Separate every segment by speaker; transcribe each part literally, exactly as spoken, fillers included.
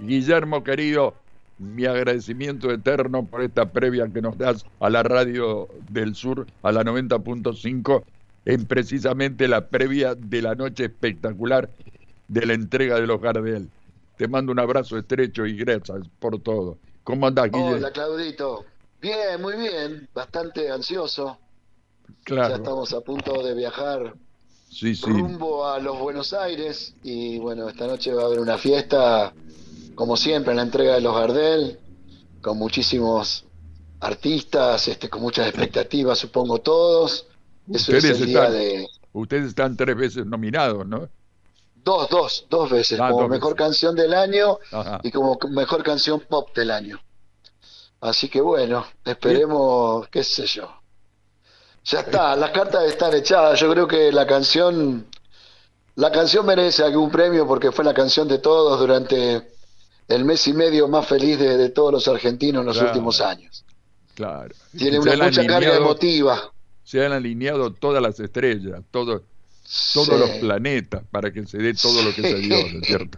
Speaker 1: Guillermo querido, mi agradecimiento eterno por esta previa que nos das a la Radio del Sur, a la noventa punto cinco, en precisamente la previa de la noche espectacular de la entrega de los Gardel. Te mando un abrazo estrecho y gracias por todo. ¿Cómo andás, Guille?
Speaker 2: Hola, Claudito. Bien, muy bien. Bastante ansioso.
Speaker 1: Claro.
Speaker 2: Ya estamos a punto de viajar
Speaker 1: sí, sí.
Speaker 2: rumbo a los Buenos Aires. Y bueno, esta noche va a haber una fiesta, como siempre, en la entrega de los Gardel, con muchísimos artistas, este, con muchas expectativas, supongo todos. Eso es
Speaker 1: Ustedes
Speaker 2: el día
Speaker 1: están,
Speaker 2: de...
Speaker 1: ustedes están tres veces nominados, ¿no?
Speaker 2: Dos, dos, dos veces,
Speaker 1: Ah,
Speaker 2: como
Speaker 1: dos
Speaker 2: mejor
Speaker 1: veces.
Speaker 2: canción del año
Speaker 1: Ajá.
Speaker 2: y como mejor canción pop del año. Así que bueno,
Speaker 1: Bien.
Speaker 2: esperemos, qué sé yo. Ya está, las cartas están echadas. Yo creo que la canción, la canción merece algún premio porque fue la canción de todos durante el mes y medio más feliz de, de todos los argentinos en los
Speaker 1: Claro,
Speaker 2: últimos años.
Speaker 1: claro.
Speaker 2: Tiene
Speaker 1: Se
Speaker 2: una
Speaker 1: han
Speaker 2: mucha carga
Speaker 1: alineado,
Speaker 2: emotiva.
Speaker 1: se han alineado todas las estrellas, todo, todos
Speaker 2: Sí,
Speaker 1: los planetas para que se dé todo lo que se dio, ¿no es cierto?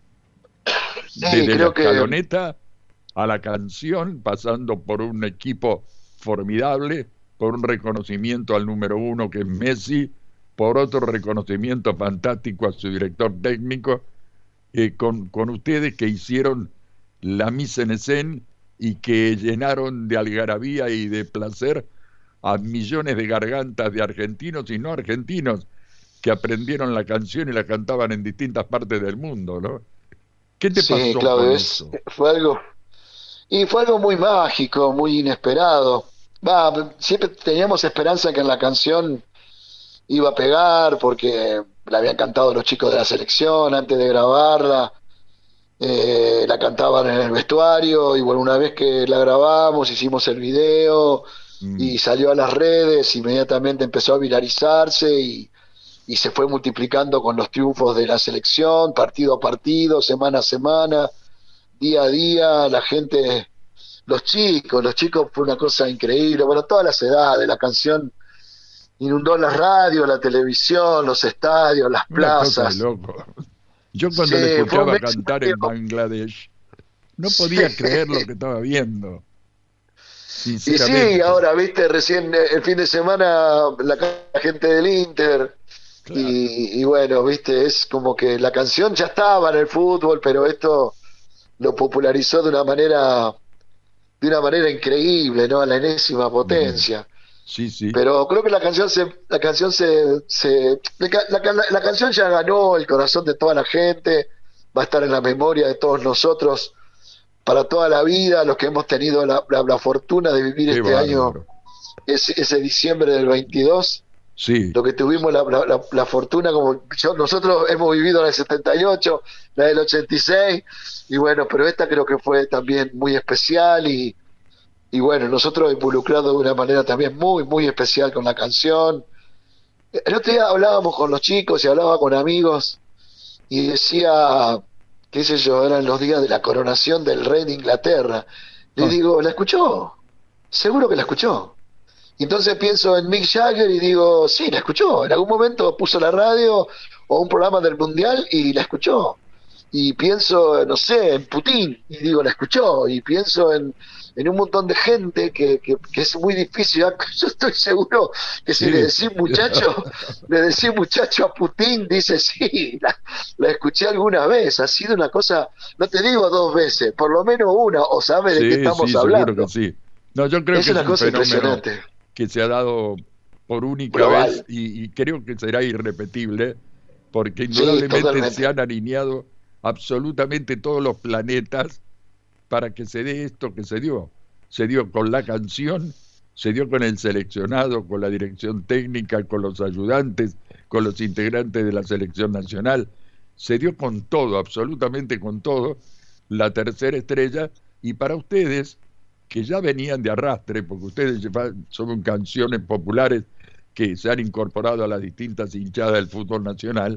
Speaker 2: sí,
Speaker 1: Desde la
Speaker 2: creo que
Speaker 1: escaloneta a la canción, pasando por un equipo formidable, por un reconocimiento al número uno que es Messi, por otro reconocimiento fantástico a su director técnico, eh, con, con ustedes que hicieron la mise en scène y que llenaron de algarabía y de placer a millones de gargantas de argentinos y no argentinos que aprendieron la canción y la cantaban en distintas partes del mundo, ¿no? ¿Qué te
Speaker 2: sí,
Speaker 1: pasó
Speaker 2: Claudio,
Speaker 1: con
Speaker 2: es,
Speaker 1: eso?
Speaker 2: fue algo, y fue algo muy mágico, muy inesperado. Va, siempre teníamos esperanza que en la canción iba a pegar porque la habían cantado los chicos de la selección antes de grabarla, eh, la cantaban en el vestuario y bueno, una vez que la grabamos hicimos el video
Speaker 1: Mm,
Speaker 2: y salió a las redes, inmediatamente empezó a viralizarse y, y se fue multiplicando con los triunfos de la selección, partido a partido, semana a semana, día a día, la gente, los chicos, los chicos fue una cosa increíble, bueno, todas las edades, la canción inundó la radio, la televisión, los estadios, las
Speaker 1: una cosa de
Speaker 2: plazas.
Speaker 1: loco. Yo cuando le
Speaker 2: Sí, fue un
Speaker 1: escuchaba
Speaker 2: mes y
Speaker 1: cantar
Speaker 2: medio.
Speaker 1: en Bangladesh, no
Speaker 2: Sí.
Speaker 1: podía creer lo que estaba viendo,
Speaker 2: Y sí,
Speaker 1: sinceramente.
Speaker 2: ahora, viste, recién eh, el fin de semana la, la gente del Inter,
Speaker 1: Claro.
Speaker 2: y, y bueno, viste, es como que la canción ya estaba en el fútbol, pero esto lo popularizó de una manera, de una manera increíble, ¿no? A la enésima
Speaker 1: Mm,
Speaker 2: potencia.
Speaker 1: sí, sí.
Speaker 2: Pero creo que la canción se, la canción se, se la, la- la- la canción ya ganó el corazón de toda la gente, va a estar en la memoria de todos nosotros para toda la vida, los que hemos tenido la, la- la fortuna de vivir
Speaker 1: Qué
Speaker 2: este año,
Speaker 1: bárbaro.
Speaker 2: ese, ese diciembre del veintidós,
Speaker 1: Sí,
Speaker 2: lo que tuvimos la, la- la- la fortuna, como yo, nosotros hemos vivido la del setenta y ocho, la del ochenta y seis, y bueno, pero esta creo que fue también muy especial y, y bueno, nosotros involucrados de una manera también muy, muy especial con la canción. El otro día hablábamos con los chicos y hablaba con amigos y decía, qué sé yo, eran los días de la coronación del rey de Inglaterra. Le
Speaker 1: ah,
Speaker 2: digo, ¿la escuchó? Seguro que la escuchó. Y entonces pienso en Mick Jagger y digo, sí, la escuchó. En algún momento puso la radio o un programa del Mundial y la escuchó. Y pienso, no sé, en Putin y digo, la escuchó. Y pienso en, en un montón de gente que, que, que es muy difícil. Yo estoy seguro que si le
Speaker 1: sí.
Speaker 2: decís muchacho, le decís muchacho a Putin, dice, sí, la, la escuché alguna vez. Ha sido una cosa, no te digo dos veces, por lo menos una, o sabe de qué
Speaker 1: Sí,
Speaker 2: estamos
Speaker 1: sí, seguro que
Speaker 2: hablando.
Speaker 1: sí. No, yo creo
Speaker 2: Es
Speaker 1: que es
Speaker 2: una
Speaker 1: un
Speaker 2: cosa
Speaker 1: fenómeno
Speaker 2: impresionante.
Speaker 1: que se ha dado por única vez
Speaker 2: Global.
Speaker 1: y, y creo que será irrepetible, porque
Speaker 2: Sí,
Speaker 1: indudablemente se
Speaker 2: totalmente.
Speaker 1: han alineado absolutamente todos los planetas para que se dé esto que se dio. Se dio con la canción, se dio con el seleccionado, con la dirección técnica, con los ayudantes, con los integrantes de la selección nacional. Se dio con todo, absolutamente con todo, la tercera estrella. Y para ustedes, que ya venían de arrastre, porque ustedes llevan- son canciones populares que se han incorporado a las distintas hinchadas del fútbol nacional,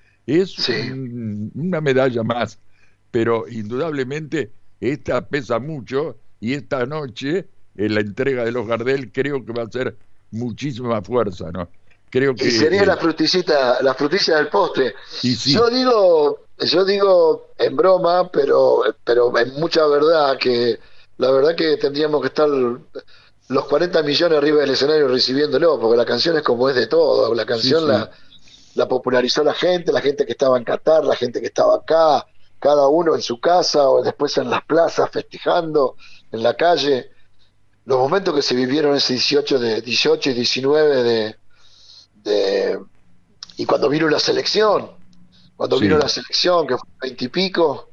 Speaker 1: es
Speaker 2: Sí.
Speaker 1: un- una medalla más, pero indudablemente esta pesa mucho y esta noche en la entrega de los Gardel creo que va a ser muchísima fuerza, ¿no? Creo que
Speaker 2: y sería
Speaker 1: eh,
Speaker 2: la frutillita, la frutilla del postre.
Speaker 1: y sí,
Speaker 2: Yo digo, yo digo en broma, pero, pero en mucha verdad, que la verdad que tendríamos que estar los cuarenta millones arriba del escenario recibiéndolo, porque la canción es como es de todo. La
Speaker 1: sí,
Speaker 2: canción
Speaker 1: sí,
Speaker 2: la, la popularizó la gente, la gente que estaba en Qatar, la gente que estaba acá, cada uno en su casa o después en las plazas festejando, en la calle. Los momentos que se vivieron ese dieciocho, de, dieciocho y diecinueve de, de, y cuando vino la selección, cuando vino
Speaker 1: sí.
Speaker 2: la selección, que fue veinte y pico,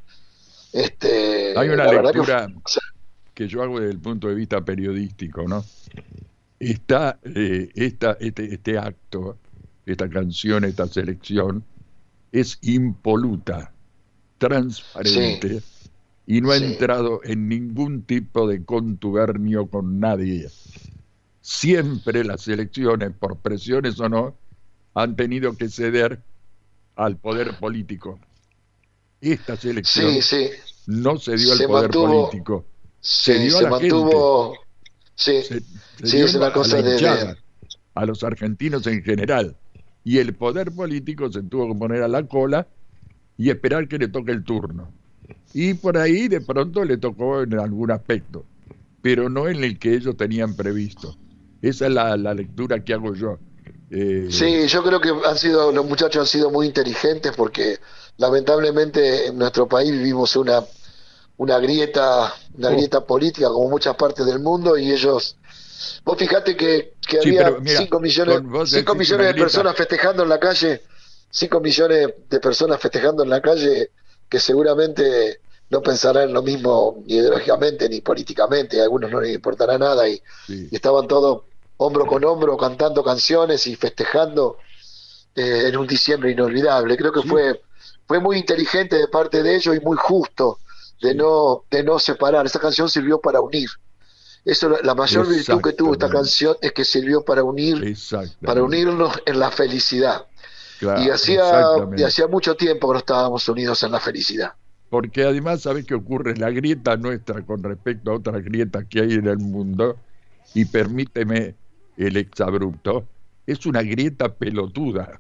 Speaker 1: Hay
Speaker 2: este,
Speaker 1: una
Speaker 2: la verdad que fue,
Speaker 1: lectura que yo hago desde el punto de vista periodístico, ¿no? Está eh, esta, este, este acto, esta canción, esta selección, es impoluta,
Speaker 2: sí,
Speaker 1: transparente y no ha
Speaker 2: sí,
Speaker 1: entrado en ningún tipo de contubernio con nadie. Siempre las elecciones, por presiones o no, han tenido que ceder al poder político. Esta
Speaker 2: sí,
Speaker 1: selección
Speaker 2: sí,
Speaker 1: no se dio al
Speaker 2: se
Speaker 1: poder
Speaker 2: mantuvo,
Speaker 1: político, se
Speaker 2: sí,
Speaker 1: dio a
Speaker 2: se
Speaker 1: la gente,
Speaker 2: mantuvo, sí,
Speaker 1: se, se
Speaker 2: sí,
Speaker 1: dio
Speaker 2: es una
Speaker 1: a la
Speaker 2: cosa de, de
Speaker 1: hinchada, a los argentinos en general. Y el poder político se tuvo que poner a la cola y esperar que le toque el turno. Y por ahí de pronto le tocó en algún aspecto, pero no en el que ellos tenían previsto. Esa es la, la lectura que hago yo. Eh,
Speaker 2: Sí, yo creo que han sido, los muchachos han sido muy inteligentes porque lamentablemente en nuestro país vivimos una, una grieta, una
Speaker 1: oh,
Speaker 2: grieta política como muchas partes del mundo y ellos, vos fijate que, que
Speaker 1: sí,
Speaker 2: había
Speaker 1: pero mira,
Speaker 2: cinco millones,
Speaker 1: con vos
Speaker 2: cinco
Speaker 1: decís una
Speaker 2: millones de
Speaker 1: grieta,
Speaker 2: personas festejando en la calle, cinco millones de personas festejando en la calle que seguramente no pensarán lo mismo ni ideológicamente ni políticamente, a algunos no les importará nada y,
Speaker 1: sí,
Speaker 2: y estaban todos hombro con hombro cantando canciones y festejando eh, en un diciembre inolvidable. Creo que
Speaker 1: sí,
Speaker 2: fue, fue muy inteligente de parte de ellos y muy justo de
Speaker 1: sí,
Speaker 2: no, de no separar. Esa canción sirvió para unir. Eso, la mayor virtud que tuvo esta
Speaker 1: exactamente,
Speaker 2: canción es que sirvió para unir, para
Speaker 1: exactamente,
Speaker 2: unirnos en la felicidad. Y
Speaker 1: claro,
Speaker 2: hacía, y
Speaker 1: exactamente.
Speaker 2: hacía mucho tiempo que no estábamos unidos en la felicidad.
Speaker 1: Porque además, ¿sabes qué ocurre? La grieta nuestra con respecto a otras grietas que hay en el mundo, y permíteme el exabrupto, es una grieta pelotuda,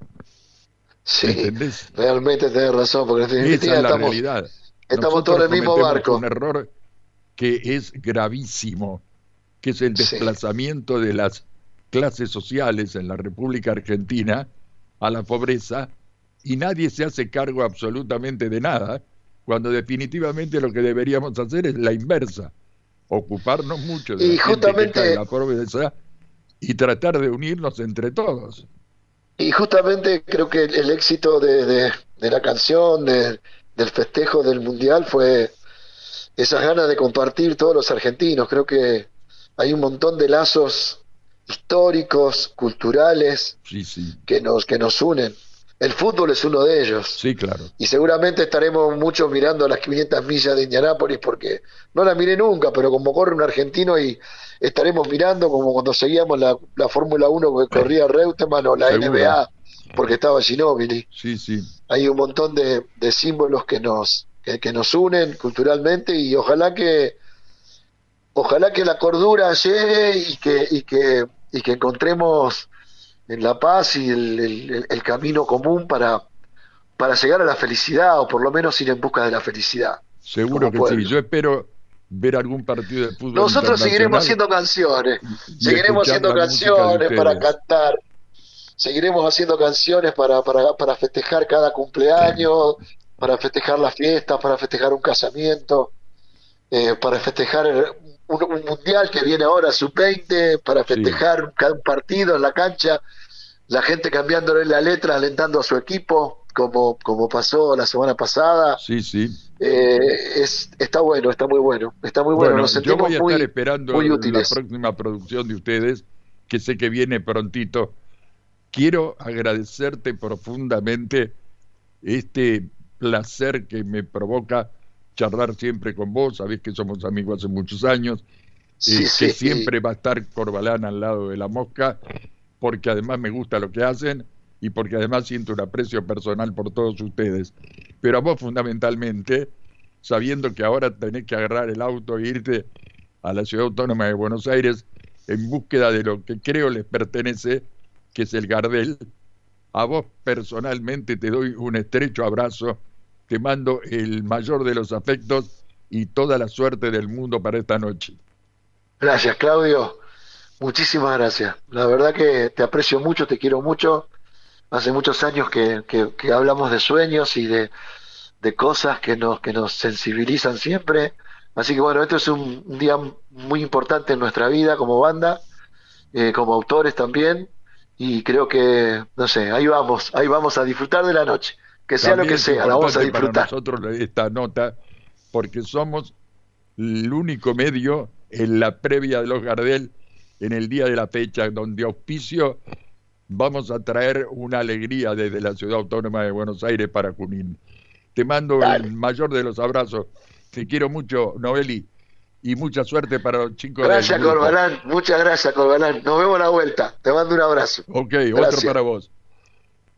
Speaker 1: ¿me
Speaker 2: Sí,
Speaker 1: entendés?
Speaker 2: realmente tenés razón, porque en
Speaker 1: Esa
Speaker 2: definitiva
Speaker 1: es la
Speaker 2: estamos,
Speaker 1: realidad.
Speaker 2: estamos todos
Speaker 1: Nosotros
Speaker 2: en el mismo
Speaker 1: cometemos un
Speaker 2: barco.
Speaker 1: error que es gravísimo, que es el
Speaker 2: Sí.
Speaker 1: desplazamiento de las clases sociales en la República Argentina a la pobreza, y nadie se hace cargo absolutamente de nada, cuando definitivamente lo que deberíamos hacer es la inversa, ocuparnos mucho de la
Speaker 2: Y
Speaker 1: gente que cae en
Speaker 2: justamente
Speaker 1: la pobreza y tratar de unirnos entre todos.
Speaker 2: Y justamente creo que el, el éxito de, de- de la canción, de- del festejo del Mundial, fue esas ganas de compartir todos los argentinos. Creo que hay un montón de lazos históricos, culturales,
Speaker 1: Sí, sí,
Speaker 2: que nos, que nos unen. El fútbol es uno de ellos.
Speaker 1: sí, claro,
Speaker 2: Y seguramente estaremos muchos mirando las quinientas millas de Indianápolis porque no la miré nunca, pero como corre un argentino y estaremos mirando como cuando seguíamos la, la Fórmula Uno que corría Reutemann o la
Speaker 1: seguro,
Speaker 2: N B A porque estaba Ginóbili.
Speaker 1: sí, sí.
Speaker 2: Hay un montón de, de símbolos que nos, que, que nos unen culturalmente y ojalá que, ojalá que la cordura llegue y que, y que, y que encontremos en la paz y el, el- el camino común para, para llegar a la felicidad, o por lo menos ir en busca de la felicidad
Speaker 1: Seguro
Speaker 2: como
Speaker 1: que sí.
Speaker 2: pueblo.
Speaker 1: Yo espero ver algún partido de fútbol
Speaker 2: Nosotros seguiremos
Speaker 1: internacional
Speaker 2: haciendo canciones,
Speaker 1: y, y
Speaker 2: seguiremos
Speaker 1: escuchar
Speaker 2: haciendo
Speaker 1: la música de
Speaker 2: canciones para
Speaker 1: ustedes.
Speaker 2: cantar, seguiremos haciendo canciones para, para, para festejar cada cumpleaños, para festejar las fiestas, para festejar un casamiento, eh, para festejar un, un mundial que viene ahora, sub veinte, para
Speaker 1: Sí,
Speaker 2: festejar cada partido en la cancha, la gente cambiándole la letra, alentando a su equipo, como, como pasó la semana pasada.
Speaker 1: sí, sí.
Speaker 2: Eh, es, está bueno, está muy bueno, está muy bueno,
Speaker 1: Bueno,
Speaker 2: nos
Speaker 1: yo
Speaker 2: sentimos
Speaker 1: voy a estar
Speaker 2: muy, muy
Speaker 1: esperando la
Speaker 2: útiles.
Speaker 1: próxima producción de ustedes, que sé que viene prontito. Quiero agradecerte profundamente este placer que me provoca charlar siempre con vos. Sabés que somos amigos hace muchos años,
Speaker 2: Sí,
Speaker 1: eh, que
Speaker 2: sí,
Speaker 1: siempre va a estar Corbalán al lado de la mosca, porque además me gusta lo que hacen y porque además siento un aprecio personal por todos ustedes. Pero a vos fundamentalmente, sabiendo que ahora tenés que agarrar el auto e irte a la Ciudad Autónoma de Buenos Aires en búsqueda de lo que creo les pertenece, que es el Gardel. A vos personalmente te doy un estrecho abrazo, te mando el mayor de los afectos y toda la suerte del mundo para esta noche.
Speaker 2: Gracias, Claudio. Muchísimas gracias. La verdad que te aprecio mucho, te quiero mucho. Hace muchos años que, que, que hablamos de sueños y de, de cosas que nos, que nos sensibilizan siempre. Así que bueno, esto es un, un día muy importante en nuestra vida como banda, eh, como autores también. Y creo que, no sé, ahí vamos, ahí vamos a disfrutar de la noche. Que sea lo
Speaker 1: También
Speaker 2: que
Speaker 1: es
Speaker 2: sea, la vamos a
Speaker 1: importante para
Speaker 2: disfrutar.
Speaker 1: nosotros esta nota, porque somos el único medio en la previa de los Gardel, en el día de la fecha, donde auspicio vamos a traer una alegría desde la Ciudad Autónoma de Buenos Aires para Junín. Te mando el
Speaker 2: Dale.
Speaker 1: mayor de los abrazos. Te quiero mucho, Noeli, y mucha suerte para los chicos del
Speaker 2: Gracias,
Speaker 1: grupo.
Speaker 2: Corbalán. Muchas gracias, Corbalán. Nos vemos a la vuelta. Te mando un abrazo.
Speaker 1: Ok, otro
Speaker 2: Gracias.
Speaker 1: para vos.